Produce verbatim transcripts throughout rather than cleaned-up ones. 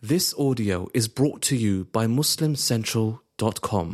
This audio is brought to you by muslim central dot com.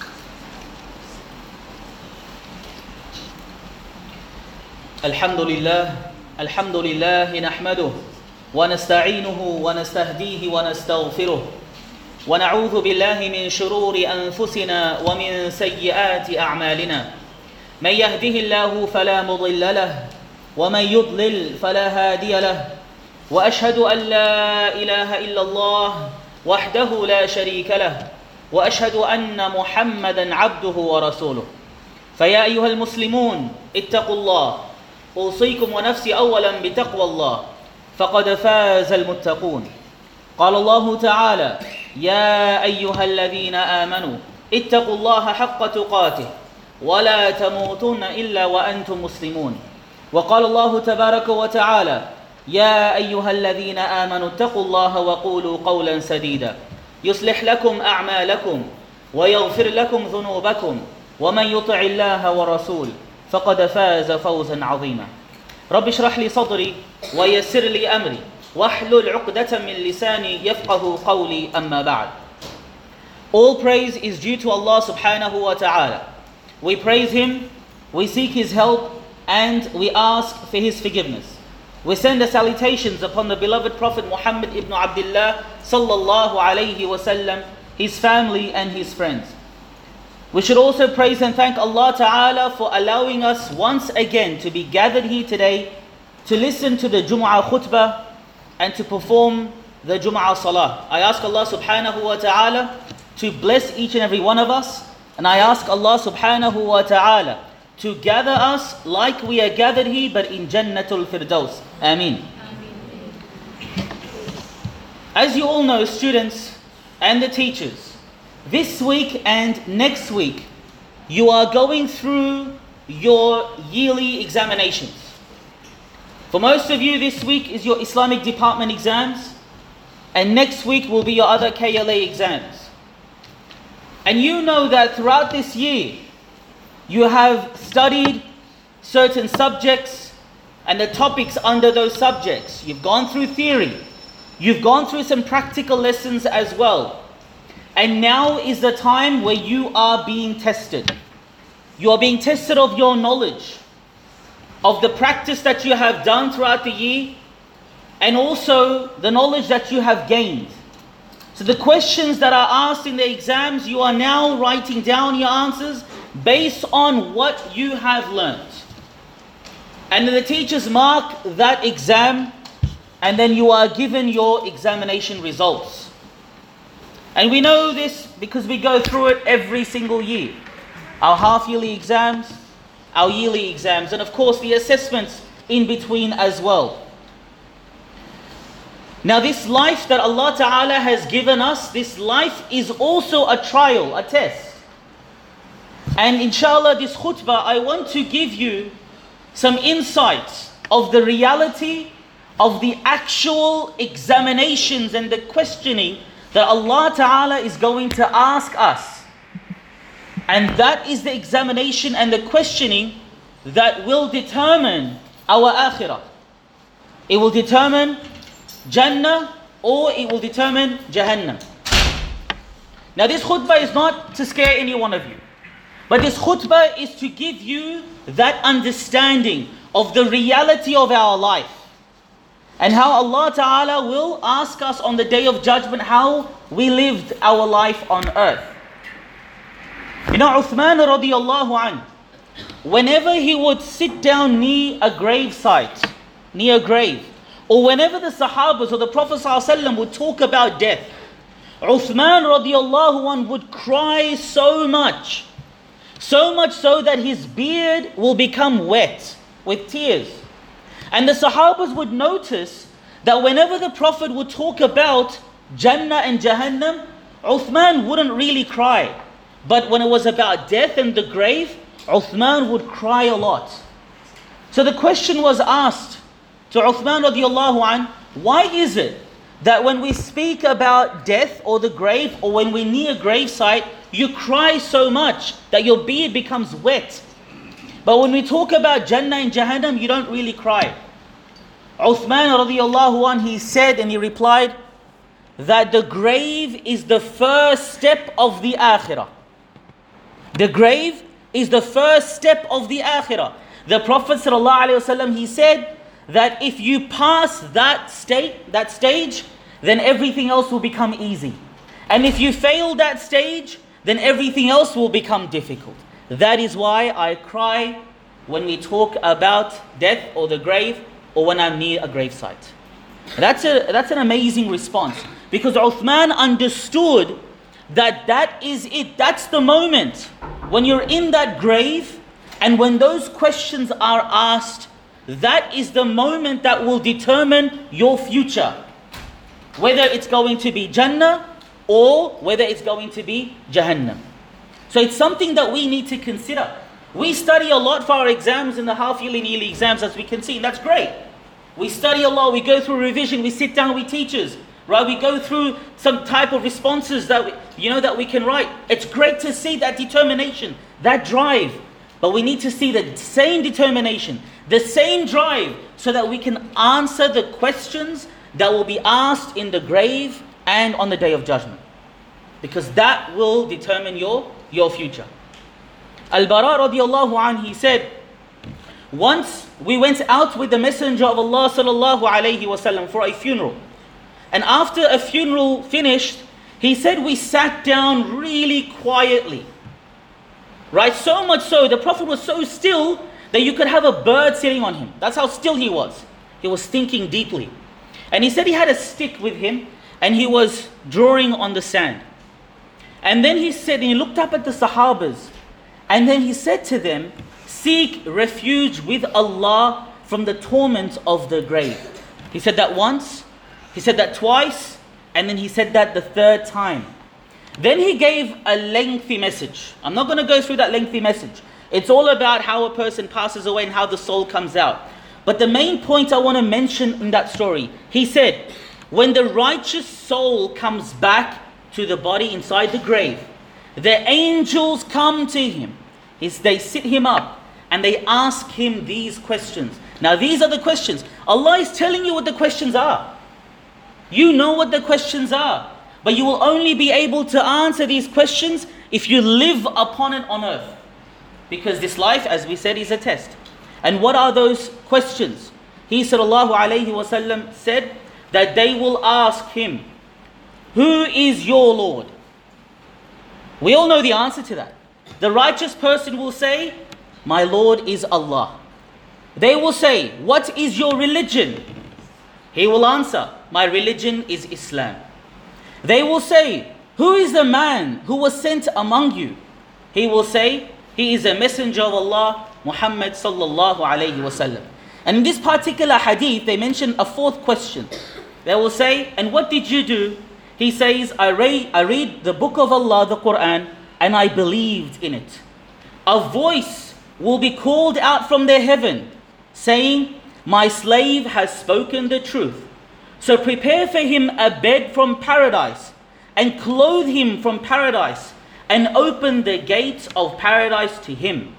Alhamdulillah, alhamdulillah nahmaduh wa nasta'inuhu wa nastahdihi wa nastaghfiruh wa na'udhu billahi min shururi anfusina wa min sayyiati a'malina. Man yahdihillahu fala mudilla lahu wa man yudlil fala hadiya lahu. وأشهد أن لا إله إلا الله وحده لا شريك له وأشهد أن محمدا عبده ورسوله فيا أيها المسلمون اتقوا الله أوصيكم ونفسي أولا بتقوى الله فقد فاز المتقون. قال الله تعالى: يا أيها الذين آمنوا اتقوا الله حق تقاته ولا تموتن إلا وأنتم مسلمون. وقال الله تبارك وتعالى: يا أيها الذين آمنوا اتقوا الله وقولوا قولا سديدا يصلح لكم أعمالكم ويغفر لكم ذنوبكم ومن يطع الله ورسوله فقد فاز فوزا عظيما. رب اشرح لي صدري ويسر لي أمري واحلل عقدة من لساني يفقه قولي أما بعد. All praise is due to Allah subhanahu wa ta'ala. We praise Him, we seek His help, and we ask for His forgiveness. We send the salutations upon the beloved Prophet Muhammad ibn Abdullah sallallahu alayhi wasallam, his family and his friends. We should also praise and thank Allah Ta'ala for allowing us once again to be gathered here today to listen to the Jum'ah khutbah and to perform the Jum'ah salah. I ask Allah Subhanahu wa Ta'ala to bless each and every one of us, and I ask Allah Subhanahu wa Ta'ala to gather us like we are gathered here, but in Jannatul Firdaus. Ameen. As you all know, students and the teachers, this week and next week, you are going through your yearly examinations. For most of you, this week is your Islamic department exams, and next week will be your other K L A exams. And you know that throughout this year, you have studied certain subjects and the topics under those subjects. You've gone through theory. You've gone through some practical lessons as well. And now is the time where you are being tested. You are being tested of your knowledge, of the practice that you have done throughout the year, and also the knowledge that you have gained. So the questions that are asked in the exams, you are now writing down your answers based on what you have learned. And then the teachers mark that exam, and then you are given your examination results. And we know this because we go through it every single year. Our half-yearly exams, our yearly exams, and of course the assessments in between as well. Now this life that Allah Ta'ala has given us, this life is also a trial, a test. And inshallah, this khutbah, I want to give you some insights of the reality of the actual examinations and the questioning that Allah Ta'ala is going to ask us. And that is the examination and the questioning that will determine our akhirah. It will determine Jannah or it will determine Jahannam. Now this khutbah is not to scare any one of you. But this khutbah is to give you that understanding of the reality of our life. And how Allah Ta'ala will ask us on the day of judgment how we lived our life on earth. You know, Uthman radiallahu anh, whenever he would sit down near a grave site, near a grave, or whenever the Sahabas or the Prophet ﷺ would talk about death, Uthman radiallahu anh would cry so much. So much so that his beard will become wet with tears. And the Sahabas would notice that whenever the Prophet would talk about Jannah and Jahannam, Uthman wouldn't really cry. But when it was about death and the grave, Uthman would cry a lot. So the question was asked to Uthman radiallahu anh, why is it that when we speak about death or the grave, or when we're near a gravesite, you cry so much that your beard becomes wet? But when we talk about Jannah and Jahannam, you don't really cry. Uthman radiallahu anh, he said and he replied, that the grave is the first step of the akhirah. The grave is the first step of the akhirah. The Prophet ﷺ, he said that if you pass that state, that stage, then everything else will become easy. And if you fail that stage, then everything else will become difficult. That is why I cry when we talk about death or the grave, or when I'm near a gravesite. That's a that's an amazing response, because Uthman understood that that is it. That's the moment when you're in that grave, and when those questions are asked, that is the moment that will determine your future. Whether it's going to be Jannah or whether it's going to be Jahannam. So it's something that we need to consider. We study a lot for our exams in the half-yearly and yearly exams, as we can see, and that's great. We study a lot, we go through revision, we sit down with teachers, right? We go through some type of responses that we, you know, that we can write. It's great to see that determination, that drive. But we need to see the same determination, the same drive, so that we can answer the questions that will be asked in the grave and on the day of judgment. Because that will determine your, your future. Al-Bara radiallahu anhu, he said, once we went out with the Messenger of Allah sallallahu alayhi wasallam for a funeral. And after a funeral finished, he said we sat down really quietly. Right? So much so, the Prophet was so still that you could have a bird sitting on him. That's how still he was. He was thinking deeply. And he said he had a stick with him and he was drawing on the sand. And then he said, and he looked up at the Sahabas, and then he said to them, seek refuge with Allah from the torment of the grave. He said that once, he said that twice, and then he said that the third time. Then he gave a lengthy message. I'm not going to go through that lengthy message. It's all about how a person passes away and how the soul comes out. But the main point I want to mention in that story, he said, when the righteous soul comes back to the body inside the grave, the angels come to him. They sit him up and they ask him these questions. Now these are the questions. Allah is telling you what the questions are. You know what the questions are. But you will only be able to answer these questions if you live upon it on earth. Because this life, as we said, is a test. And what are those questions? He sallallahu alayhi wasallam said that they will ask him, who is your Lord? We all know the answer to that. The righteous person will say, my Lord is Allah. They will say, what is your religion? He will answer, my religion is Islam. They will say, who is the man who was sent among you? He will say, he is a messenger of Allah, Muhammad sallallahu alayhi wasallam. And in this particular hadith, they mention a fourth question. They will say, and what did you do? He says, I read, I read the book of Allah, the Quran, and I believed in it. A voice will be called out from the heaven, saying, my slave has spoken the truth. So prepare for him a bed from paradise, and clothe him from paradise, and open the gates of paradise to him.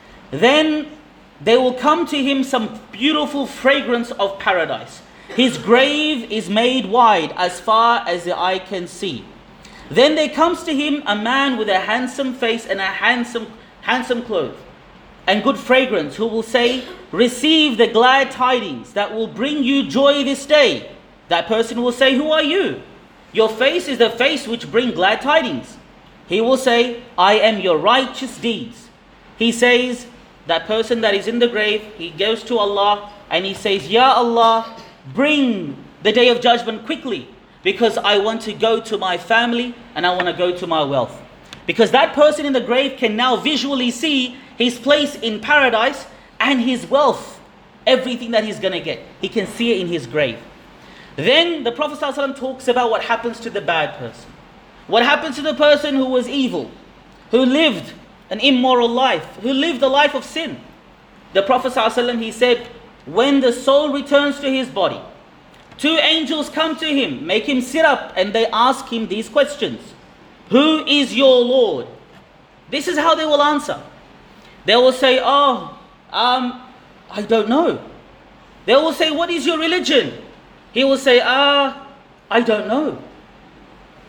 Then there will come to him some beautiful fragrance of paradise. His grave is made wide as far as the eye can see. Then there comes to him a man with a handsome face and a handsome, handsome clothes and good fragrance, who will say, receive the glad tidings that will bring you joy this day. That person will say, who are you? Your face is the face which bring glad tidings. He will say, I am your righteous deeds. He says, that person that is in the grave, he goes to Allah and he says, Ya Allah, bring the day of judgment quickly, because I want to go to my family and I want to go to my wealth. Because that person in the grave can now visually see his place in paradise and his wealth, everything that he's going to get. He can see it in his grave. Then the Prophet ﷺ talks about what happens to the bad person. What happens to the person who was evil, who lived an immoral life, who lived a life of sin. The Prophet ﷺ, he said, when the soul returns to his body, two angels come to him, make him sit up, and they ask him these questions. Who is your Lord? This is how they will answer. They will say, oh, um, I don't know. They will say, what is your religion? He will say, ah, I don't know.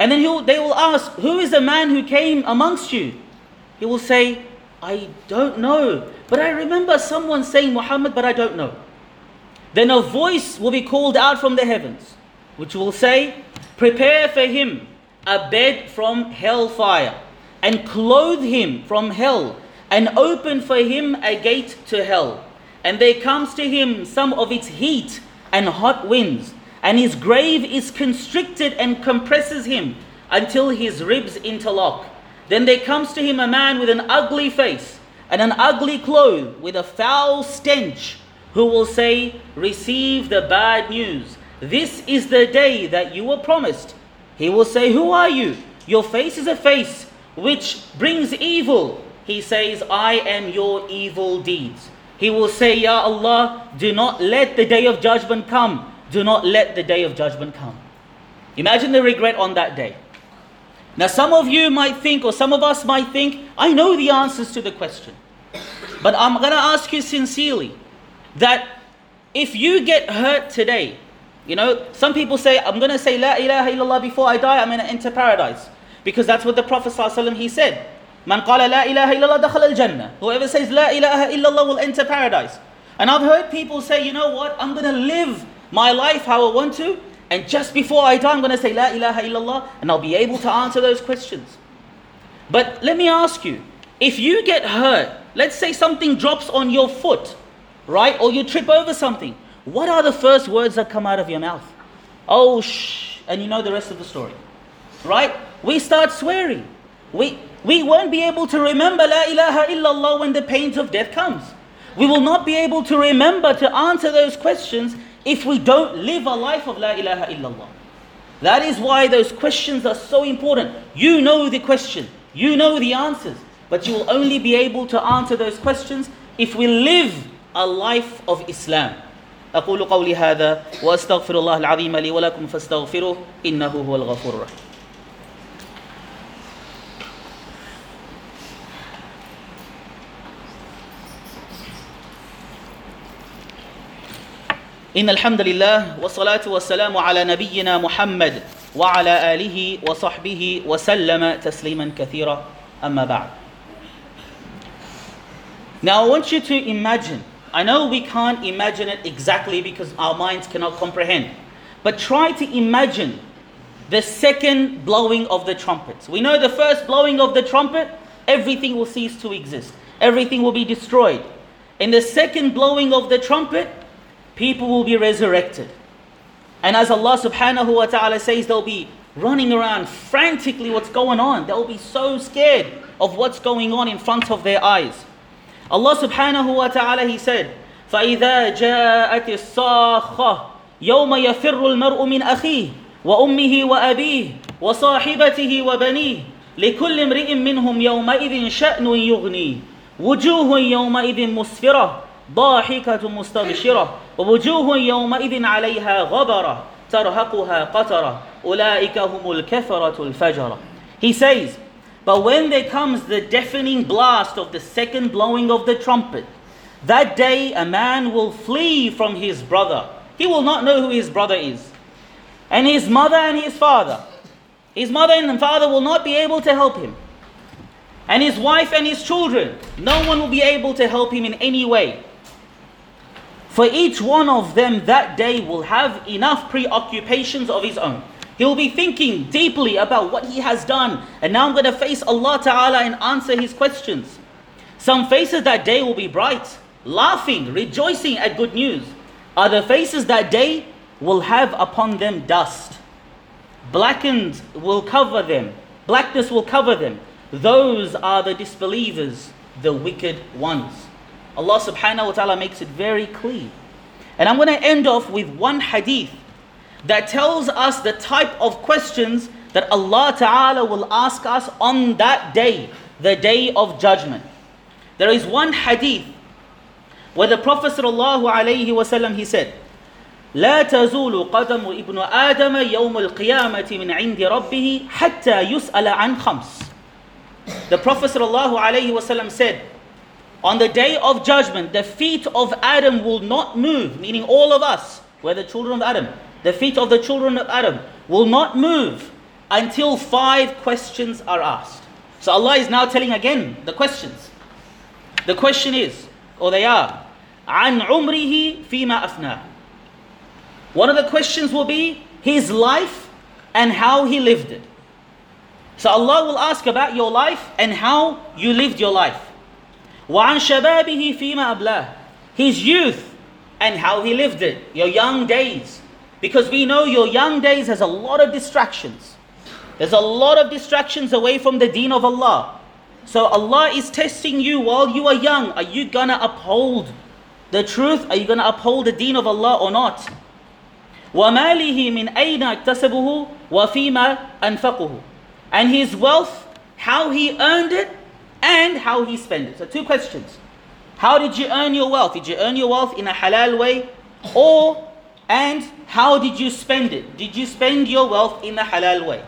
And then he'll, they will ask, who is the man who came amongst you? He will say, I don't know. But I remember someone saying Muhammad, but I don't know. Then a voice will be called out from the heavens, which will say, prepare for him a bed from hellfire, and clothe him from hell, and open for him a gate to hell. And there comes to him some of its heat and hot winds, and his grave is constricted and compresses him until his ribs interlock. Then there comes to him a man with an ugly face and an ugly clothes with a foul stench, who will say, receive the bad news. This is the day that you were promised. He will say, who are you? Your face is a face which brings evil. He says, I am your evil deeds. He will say, Ya Allah, do not let the day of judgment come. Do not let the day of judgment come. Imagine the regret on that day. Now some of you might think, or some of us might think, I know the answers to the question. But I'm going to ask you sincerely, that if you get hurt today, you know, some people say, I'm going to say La ilaha illallah before I die, I'm going to enter paradise. Because that's what the Prophet ﷺ, he said. Man qala la ilaha illallah dakhala al-jannah. Whoever says La ilaha illallah will enter paradise. And I've heard people say, you know what, I'm going to live my life how I want to, and just before I die, I'm going to say La ilaha illallah, and I'll be able to answer those questions. But let me ask you, if you get hurt, let's say something drops on your foot, right? Or you trip over something. What are the first words that come out of your mouth? Oh, shh, and you know the rest of the story, right? We start swearing. We we won't be able to remember La ilaha illallah when the pains of death comes. We will not be able to remember to answer those questions if we don't live a life of La ilaha illallah. That is why those questions are so important. You know the question, you know the answers, but you will only be able to answer those questions if we live a life of Islam. أقول قولي هذا وأستغفر الله العظيم لي ولكم فاستغفروه إنه هو الغفور الرحيم. إن الحمد لله والصلاة والسلام على نبينا محمد وعلى آله وصحبه وسلم تسليما كثيرا أما بعد. Now I want you to imagine, I know we can't imagine it exactly because our minds cannot comprehend, but try to imagine the second blowing of the trumpets. We know the first blowing of the trumpet, everything will cease to exist. Everything will be destroyed. In the second blowing of the trumpet, people will be resurrected. And as Allah subhanahu wa ta'ala says, they'll be running around frantically what's going on. They'll be so scared of what's going on in front of their eyes. Allah subhanahu wa ta'ala, He said, فَإِذَا جَاءَتِ الصَّاخَّةُ يَوْمَ يَفِرُّ الْمَرْءُ مِنْ أَخِيهِ وَأُمِّهِ وَأَبِيهِ وَصَاحِبَتِهِ وَبَنِيهِ لِكُلِّ امْرِئٍ مِّنْهُمْ يَوْمَئِذٍ شَأْنٌ يُغْنِيهِ وُجُوهٌ يَوْمَئِذٍ مُسْفِرَةٌ ضاحكة مستبشرة ووجوه يومئذ عليها غبرة ترهقها قترة أولئك هم الكفرة الفجرة. He says, but when there comes the deafening blast of the second blowing of the trumpet, that day a man will flee from his brother. He will not know who his brother is. And his mother and his father. His mother and father will not be able to help him. And his wife and his children, no one will be able to help him in any way. For each one of them that day will have enough preoccupations of his own. He will be thinking deeply about what he has done. And now I'm going to face Allah Ta'ala and answer his questions. Some faces that day will be bright, laughing, rejoicing at good news. Other faces that day will have upon them dust. Blackened will cover them. Blackness will cover them. Those are the disbelievers, the wicked ones. Allah subhanahu wa ta'ala makes it very clear. And I'm going to end off with one hadith that tells us the type of questions that Allah ta'ala will ask us on that day, the day of judgment. There is one hadith where the Prophet sallallahu alayhi wa sallam, he said, لا تزول قدم ابن آدم يوم القيامة من عند ربه حتى يسأل عن خمس. The Prophet sallallahu alayhi wa sallam said, on the day of judgment, the feet of Adam will not move, meaning all of us, we're the children of Adam. The feet of the children of Adam will not move until five questions are asked. So Allah is now telling again the questions. The question is, or they are, عن عمره فيما أفناه. One of the questions will be his life and how he lived it. So Allah will ask about your life and how you lived your life. وعن شبابه فيما أبلاه. His youth and how he lived it, your young days. Because we know your young days has a lot of distractions. There's a lot of distractions away from the deen of Allah. So Allah is testing you while you are young. Are you gonna uphold the truth? Are you gonna uphold the deen of Allah or not? وَمَالِهِ مِنْ أَيْنَ اكْتَسَبُهُ وَفِيمَا أَنْفَقُهُ. And his wealth, how he earned it and how he spent it. So two questions. How did you earn your wealth? Did you earn your wealth in a halal way? Or, and how did you spend it? Did you spend your wealth in a halal way?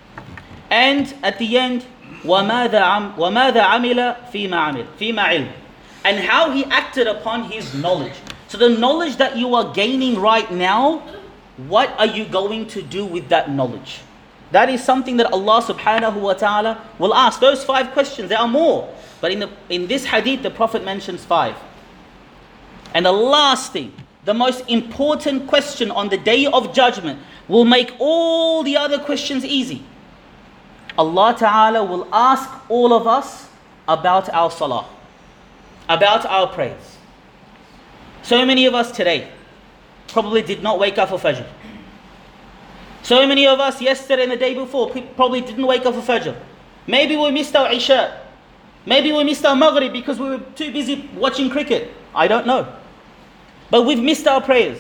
And at the end, وَمَاذَا عَمْ وَمَاذَا عَمِلَ فِيمَا عَمِلَ فِيمَا عِلْمٍ. And how he acted upon his knowledge. So the knowledge that you are gaining right now, what are you going to do with that knowledge? That is something that Allah subhanahu wa ta'ala will ask. Those five questions, there are more. But in, the, in this hadith, the Prophet mentions five. And the last thing, the most important question on the day of judgment will make all the other questions easy. Allah ta'ala will ask all of us about our salah, about our prayers. So many of us today probably did not wake up for Fajr. So many of us yesterday and the day before probably didn't wake up for Fajr. Maybe we missed our Isha. Maybe we missed our Maghrib because we were too busy watching cricket. I don't know. But we've missed our prayers.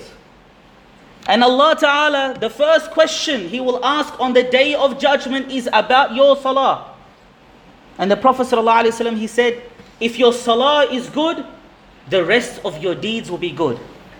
And Allah Ta'ala, the first question He will ask on the day of judgment is about your salah. And the Prophet Sallallahu Alaihi Wasallam, he said, if your salah is good, the rest of your deeds will be good.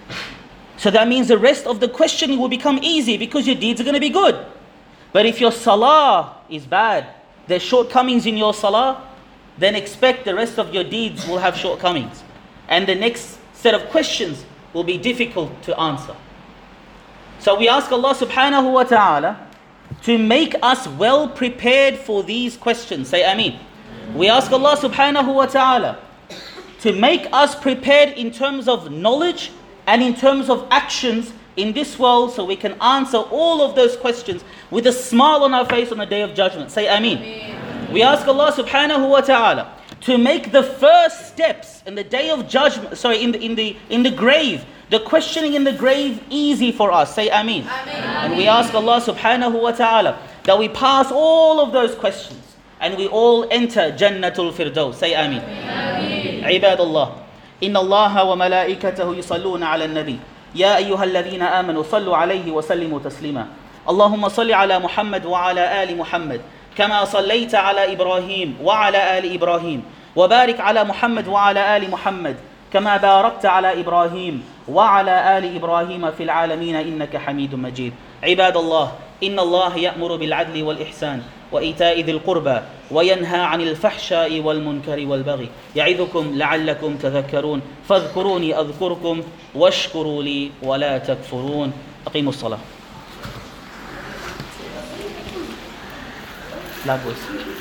So that means the rest of the questioning will become easy because your deeds are going to be good. But if your salah is bad, there's shortcomings in your salah, then expect the rest of your deeds will have shortcomings. And the next set of questions will be difficult to answer. So we ask Allah subhanahu wa ta'ala to make us well prepared for these questions. Say Ameen. We ask Allah subhanahu wa ta'ala to make us prepared in terms of knowledge and in terms of actions in this world, so we can answer all of those questions with a smile on our face on the day of judgment. Say Ameen. Ameen. We ask Allah subhanahu wa ta'ala to make the first steps in the day of judgment, sorry, in the in the in the grave, the questioning in the grave easy for us. Say Ameen. Ameen. And we ask Allah subhanahu wa ta'ala that we pass all of those questions and we all enter Jannatul Firdaus. Say Ameen. Ameen. Ibadallah. إن الله وملائكته يصلون على النبي يا أيها الذين آمنوا صلوا عليه وسلموا تسليما اللهم صل على محمد وعلى آل محمد كما صليت على إبراهيم وعلى آل إبراهيم وبارك على محمد وعلى آل محمد كما باركت على إبراهيم وعلى آل إبراهيم في العالمين إنك حميد مجيد عباد الله إن الله يأمر بالعدل والإحسان وإيتاء ذي القربى وينهى عن الفحشاء والمنكر والبغي يعظكم لعلكم تذكرون فاذكروني أذكركم واشكروا لي ولا تكفرون أقيموا الصلاة. Loud voice.